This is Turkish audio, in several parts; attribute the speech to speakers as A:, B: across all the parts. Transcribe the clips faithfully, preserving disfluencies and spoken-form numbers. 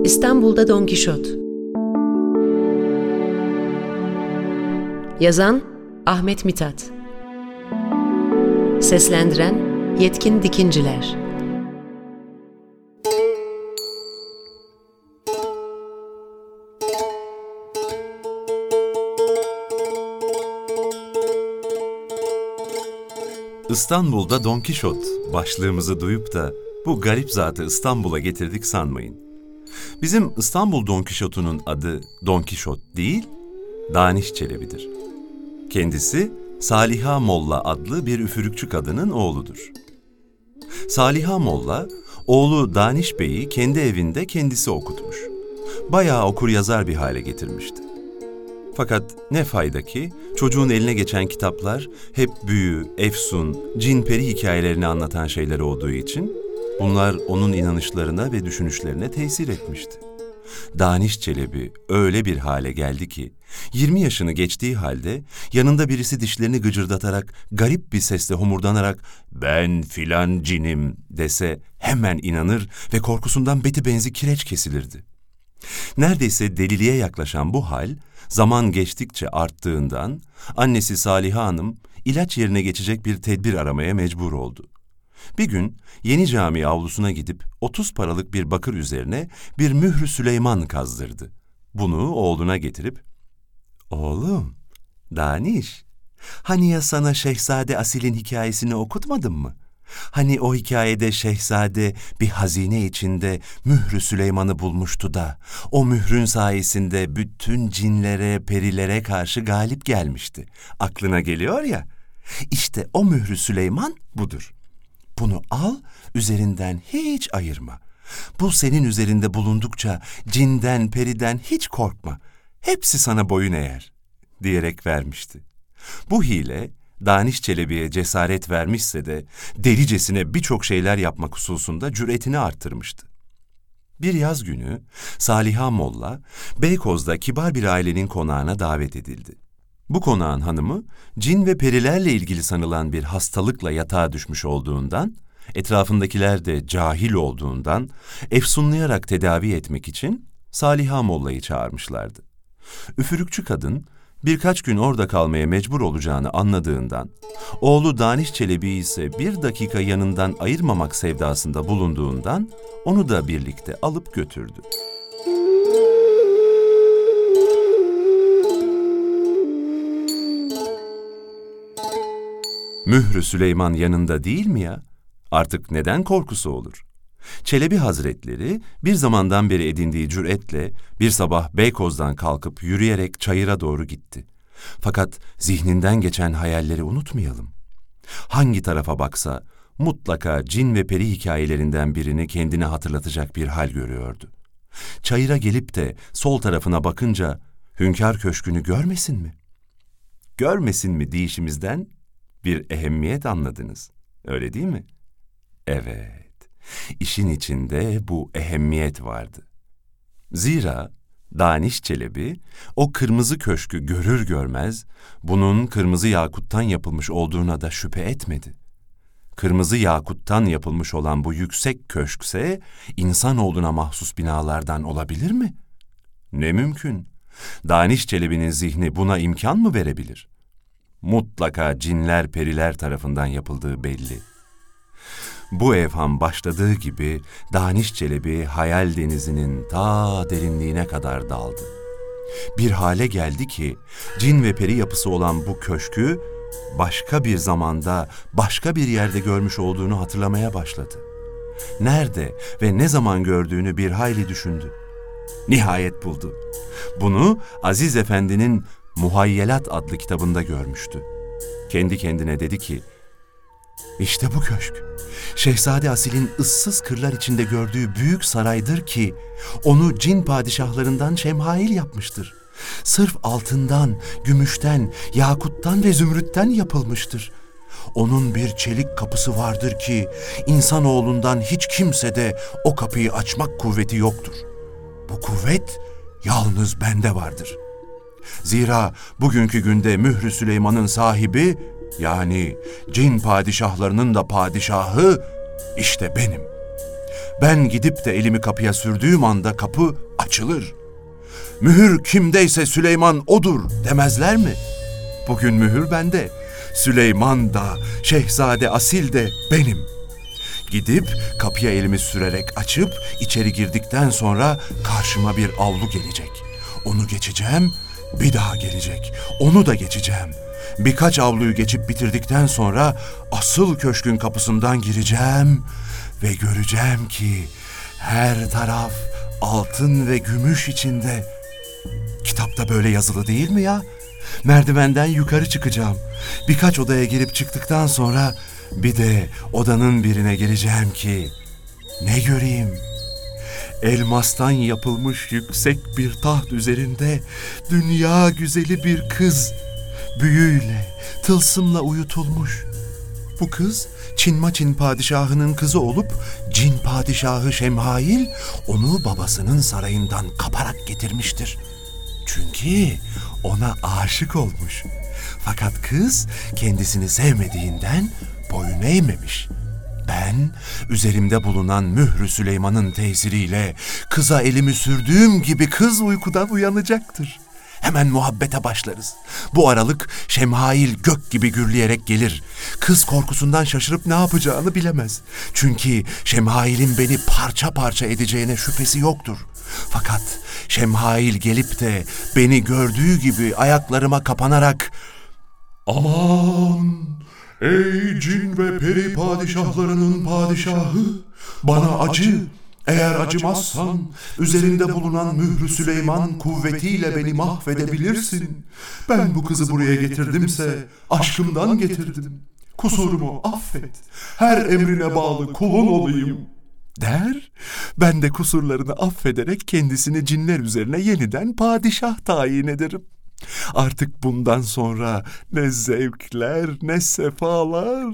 A: İstanbul'da Don Kişot. Yazan Ahmet Mithat. Seslendiren Yetkin Dikinciler.
B: İstanbul'da Don Kişot başlığımızı duyup da bu garip zatı İstanbul'a getirdik sanmayın. Bizim İstanbul Don Kişot'unun adı Don Kişot değil, Daniş Çelebi'dir. Kendisi Saliha Molla adlı bir üfürükçü kadının oğludur. Saliha Molla, oğlu Daniş Bey'i kendi evinde kendisi okutmuş. Bayağı okur yazar bir hale getirmişti. Fakat ne fayda ki çocuğun eline geçen kitaplar hep büyü, efsun, cin peri hikayelerini anlatan şeyler olduğu için bunlar onun inanışlarına ve düşünüşlerine tesir etmişti. Daniş Çelebi öyle bir hale geldi ki yirmi yaşını geçtiği halde yanında birisi dişlerini gıcırdatarak garip bir sesle homurdanarak "Ben filan cinim" dese hemen inanır ve korkusundan beti benzi kireç kesilirdi. Neredeyse deliliğe yaklaşan bu hal zaman geçtikçe arttığından annesi Saliha Hanım ilaç yerine geçecek bir tedbir aramaya mecbur oldu. Bir gün Yeni Cami avlusuna gidip otuz paralık bir bakır üzerine bir mührü Süleyman kazdırdı. Bunu oğluna getirip "Oğlum, Daniş, hani ya sana Şehzade Asil'in hikayesini okutmadım mı? Hani o hikayede şehzade bir hazine içinde mührü Süleyman'ı bulmuştu da o mührün sayesinde bütün cinlere, perilere karşı galip gelmişti. Aklına geliyor ya, işte o mührü Süleyman budur. Bunu al, üzerinden hiç ayırma. Bu senin üzerinde bulundukça cinden, periden hiç korkma. Hepsi sana boyun eğer," diyerek vermişti. Bu hile Daniş Çelebi'ye cesaret vermişse de delicesine birçok şeyler yapmak hususunda cüretini arttırmıştı. Bir yaz günü Saliha Molla, Beykoz'da kibar bir ailenin konağına davet edildi. Bu konağın hanımı, cin ve perilerle ilgili sanılan bir hastalıkla yatağa düşmüş olduğundan, etrafındakiler de cahil olduğundan, efsunlayarak tedavi etmek için Saliha Molla'yı çağırmışlardı. Üfürükçü kadın, birkaç gün orada kalmaya mecbur olacağını anladığından, oğlu Daniş Çelebi ise bir dakika yanından ayırmamak sevdasında bulunduğundan, onu da birlikte alıp götürdü. Mührü Süleyman yanında değil mi ya? Artık neden korkusu olur? Çelebi Hazretleri bir zamandan beri edindiği cüretle bir sabah Beykoz'dan kalkıp yürüyerek çayıra doğru gitti. Fakat zihninden geçen hayalleri unutmayalım. Hangi tarafa baksa mutlaka cin ve peri hikayelerinden birini kendine hatırlatacak bir hal görüyordu. Çayıra gelip de sol tarafına bakınca Hünkâr Köşkü'nü görmesin mi? Görmesin mi deyişimizden bir ehemmiyet anladınız, öyle değil mi? Evet, işin içinde bu ehemmiyet vardı. Zira Daniş Çelebi o kırmızı köşkü görür görmez bunun kırmızı yakuttan yapılmış olduğuna da şüphe etmedi. Kırmızı yakuttan yapılmış olan bu yüksek köşkse insanoğluna mahsus binalardan olabilir mi? Ne mümkün. Daniş Çelebi'nin zihni buna imkan mı verebilir? Mutlaka cinler, periler tarafından yapıldığı belli. Bu evham başladığı gibi Daniş Çelebi hayal denizinin ta derinliğine kadar daldı. Bir hale geldi ki cin ve peri yapısı olan bu köşkü başka bir zamanda, başka bir yerde görmüş olduğunu hatırlamaya başladı. Nerede ve ne zaman gördüğünü bir hayli düşündü. Nihayet buldu. Bunu Aziz Efendi'nin Muhayyelat adlı kitabında görmüştü. Kendi kendine dedi ki, "İşte bu köşk, Şehzade Asil'in ıssız kırlar içinde gördüğü büyük saraydır ki, onu cin padişahlarından şemhail yapmıştır. Sırf altından, gümüşten, yakuttan ve zümrütten yapılmıştır. Onun bir çelik kapısı vardır ki, insanoğlundan hiç kimsede o kapıyı açmak kuvveti yoktur. Bu kuvvet yalnız bende vardır. Zira bugünkü günde Mührü Süleyman'ın sahibi, yani cin padişahlarının da padişahı işte benim.
C: Ben gidip de elimi kapıya sürdüğüm anda kapı açılır. Mühür kimdeyse Süleyman odur demezler mi? Bugün mühür bende. Süleyman da, Şehzade Asil de benim. Gidip kapıya elimi sürerek açıp içeri girdikten sonra karşıma bir avlu gelecek. Onu geçeceğim, bir daha gelecek. Onu da geçeceğim. Birkaç avluyu geçip bitirdikten sonra asıl köşkün kapısından gireceğim ve göreceğim ki her taraf altın ve gümüş içinde. Kitapta böyle yazılı değil mi ya? Merdivenden yukarı çıkacağım. Birkaç odaya girip çıktıktan sonra bir de odanın birine gireceğim ki ne göreyim? Elmastan yapılmış yüksek bir taht üzerinde dünya güzeli bir kız, büyüyle, tılsımla uyutulmuş. Bu kız Çinmaçin padişahının kızı olup Cin padişahı Şemhail onu babasının sarayından kaparak getirmiştir. Çünkü ona aşık olmuş. Fakat kız kendisini sevmediğinden boyun eğmemiş. Ben üzerimde bulunan mührü Süleyman'ın tesiriyle kıza elimi sürdüğüm gibi kız uykudan uyanacaktır. Hemen muhabbete başlarız. Bu aralık Şemhail gök gibi gürleyerek gelir. Kız korkusundan şaşırıp ne yapacağını bilemez. Çünkü Şemhail'in beni parça parça edeceğine şüphesi yoktur. Fakat Şemhail gelip de beni gördüğü gibi ayaklarıma kapanarak "Aman ey cin ve peri padişahlarının padişahı, bana acı. Eğer acımazsan üzerinde bulunan mührü Süleyman kuvvetiyle beni mahvedebilirsin. Ben bu kızı buraya getirdimse aşkımdan getirdim. Kusurumu affet. Her emrine bağlı kulun olayım." der. Ben de kusurlarını affederek kendisini cinler üzerine yeniden padişah tayin ederim. Artık bundan sonra ne zevkler ne sefalar.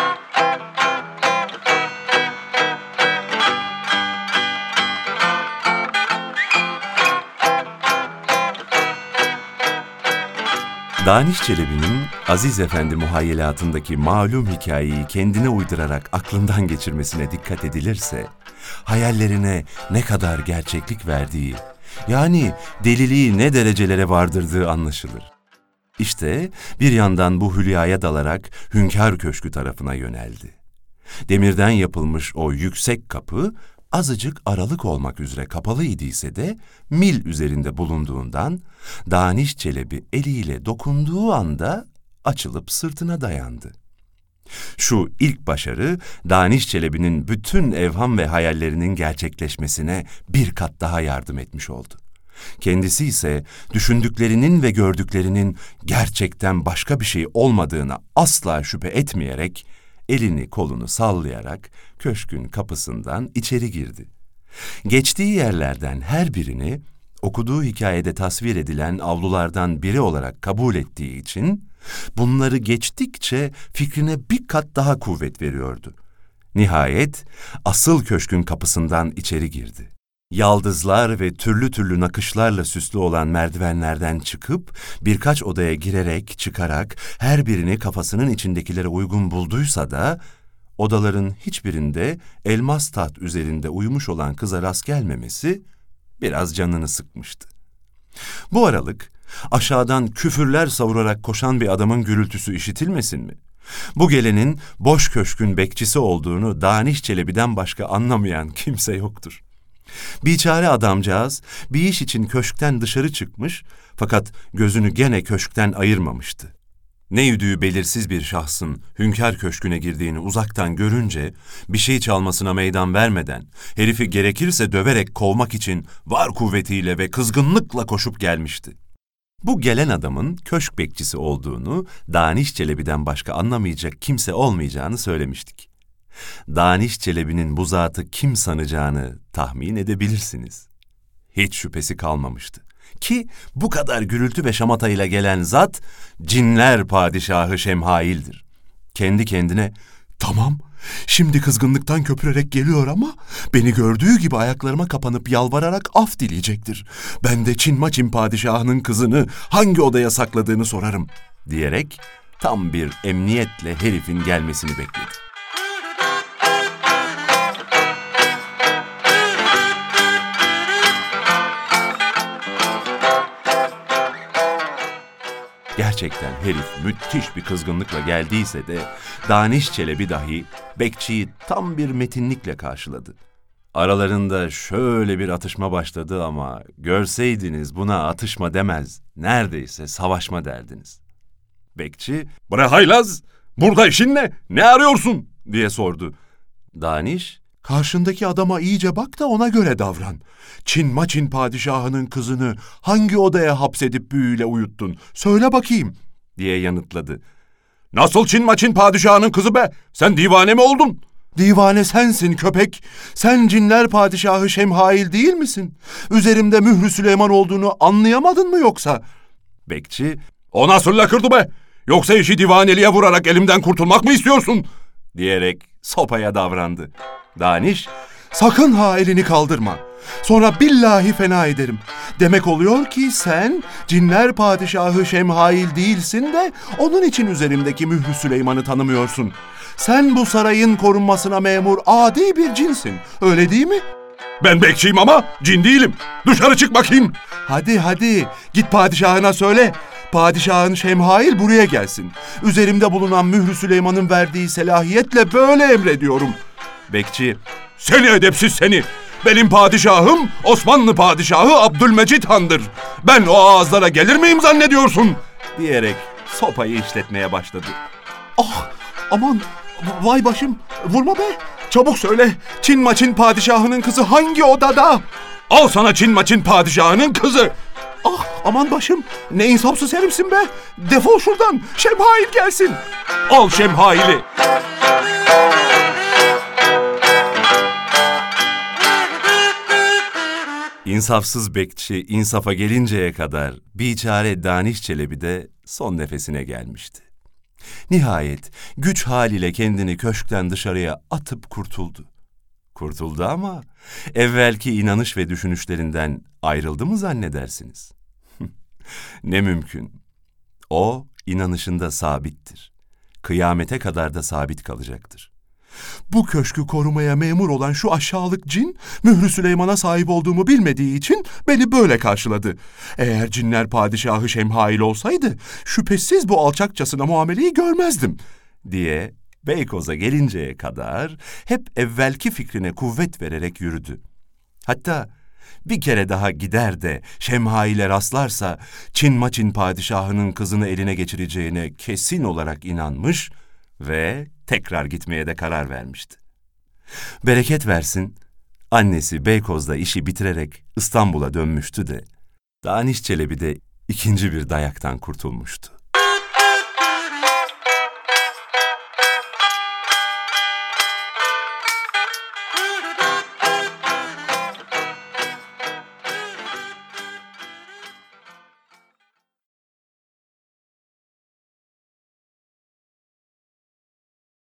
B: Daniş Çelebi'nin Aziz Efendi muhayyelatındaki malum hikayeyi kendine uydurarak aklından geçirmesine dikkat edilirse, hayallerine ne kadar gerçeklik verdiği, yani deliliği ne derecelere vardırdığı anlaşılır. İşte bir yandan bu hülyaya dalarak Hünkâr Köşkü tarafına yöneldi. Demirden yapılmış o yüksek kapı, azıcık aralık olmak üzere kapalı idiyse de mil üzerinde bulunduğundan Daniş Çelebi eliyle dokunduğu anda açılıp sırtına dayandı. Şu ilk başarı Daniş Çelebi'nin bütün evham ve hayallerinin gerçekleşmesine bir kat daha yardım etmiş oldu. Kendisi ise düşündüklerinin ve gördüklerinin gerçekten başka bir şey olmadığına asla şüphe etmeyerek elini kolunu sallayarak köşkün kapısından içeri girdi. Geçtiği yerlerden her birini okuduğu hikayede tasvir edilen avlulardan biri olarak kabul ettiği için bunları geçtikçe fikrine bir kat daha kuvvet veriyordu. Nihayet asıl köşkün kapısından içeri girdi. Yaldızlar ve türlü türlü nakışlarla süslü olan merdivenlerden çıkıp birkaç odaya girerek çıkarak her birini kafasının içindekilere uygun bulduysa da odaların hiçbirinde elmas taht üzerinde uyumuş olan kıza rast gelmemesi biraz canını sıkmıştı. Bu aralık aşağıdan küfürler savurarak koşan bir adamın gürültüsü işitilmesin mi? Bu gelenin boş köşkün bekçisi olduğunu Daniş Çelebi'den başka anlamayan kimse yoktur. Biçare adamcağız bir iş için köşkten dışarı çıkmış fakat gözünü gene köşkten ayırmamıştı. Ne yüdüğü belirsiz bir şahsın Hünkâr Köşkü'ne girdiğini uzaktan görünce bir şey çalmasına meydan vermeden herifi gerekirse döverek kovmak için var kuvvetiyle ve kızgınlıkla koşup gelmişti. Bu gelen adamın köşk bekçisi olduğunu Daniş Çelebi'den başka anlamayacak kimse olmayacağını söylemiştik. Daniş Çelebi'nin bu zatı kim sanacağını tahmin edebilirsiniz. Hiç şüphesi kalmamıştı. Ki bu kadar gürültü ve şamatayla gelen zat cinler padişahı Şemhail'dir. Kendi kendine "Tamam, şimdi kızgınlıktan köpürerek geliyor ama beni gördüğü gibi ayaklarıma kapanıp yalvararak af dileyecektir. Ben de Çinmaçin padişahının kızını hangi odaya sakladığını sorarım" diyerek tam bir emniyetle herifin gelmesini bekledi. Gerçekten herif müthiş bir kızgınlıkla geldiyse de Daniş Çelebi dahi bekçiyi tam bir metinlikle karşıladı. Aralarında şöyle bir atışma başladı ama görseydiniz buna atışma demez, neredeyse savaşma derdiniz. Bekçi, "Bre haylaz, burada işin ne? Ne arıyorsun?" diye sordu. Daniş,
C: Karşındaki adama iyice bak da ona göre davran. Çin Maçin padişahının kızını hangi odaya hapsedip büyüyle uyuttun? Söyle bakayım,
B: diye yanıtladı.
C: Nasıl Çin Maçin padişahının kızı be? Sen divane mi oldun? Divane sensin köpek. Sen cinler padişahı Şemhail değil misin? Üzerimde mührü Süleyman olduğunu anlayamadın mı yoksa?
B: Bekçi,
C: O nasıl lakırdı be? Yoksa işi divaneliğe vurarak elimden kurtulmak mı istiyorsun?
B: diyerek sopaya davrandı. Daniş,
C: Sakın ha elini kaldırma. Sonra billahi fena ederim. Demek oluyor ki sen cinler padişahı Şemhail değilsin de onun için üzerimdeki mührü Süleyman'ı tanımıyorsun. Sen bu sarayın korunmasına memur adi bir cinsin. Öyle değil mi? Ben bekçiyim ama cin değilim. Dışarı çık bakayım. Hadi hadi git padişahına söyle. Padişahın Şemhail buraya gelsin. Üzerimde bulunan mührü Süleyman'ın verdiği selahiyetle böyle emrediyorum.
B: bekçi,
C: Seni edepsiz seni! Benim padişahım Osmanlı padişahı Abdülmecit Han'dır. Ben o ağızlara gelir miyim zannediyorsun?
B: diyerek sopayı işletmeye başladı.
C: Ah aman vay başım vurma be. Çabuk söyle Çin Maçin padişahının kızı hangi odada? Al sana Çin Maçin padişahının kızı. Ah aman başım ne insafsız herifsin be. Defol şuradan Şemhail gelsin. Al Şemhail'i.
B: İnsafsız bekçi insafa gelinceye kadar biçare Daniş Çelebi de son nefesine gelmişti. Nihayet güç haliyle kendini köşkten dışarıya atıp kurtuldu. Kurtuldu ama evvelki inanış ve düşünüşlerinden ayrıldı mı zannedersiniz? Ne mümkün. O inanışında sabittir. Kıyamete kadar da sabit kalacaktır.
C: Bu köşkü korumaya memur olan şu aşağılık cin, mührü Süleyman'a sahip olduğumu bilmediği için beni böyle karşıladı. Eğer cinler padişahı Şemhail olsaydı, şüphesiz bu alçakçasına muameleyi görmezdim,
B: diye Beykoz'a gelinceye kadar hep evvelki fikrine kuvvet vererek yürüdü. Hatta bir kere daha gider de Şemhail'e rastlarsa Çin Maçin padişahının kızını eline geçireceğine kesin olarak inanmış ve tekrar gitmeye de karar vermişti. Bereket versin, annesi Beykoz'da işi bitirerek İstanbul'a dönmüştü de Daniş Çelebi de ikinci bir dayaktan kurtulmuştu.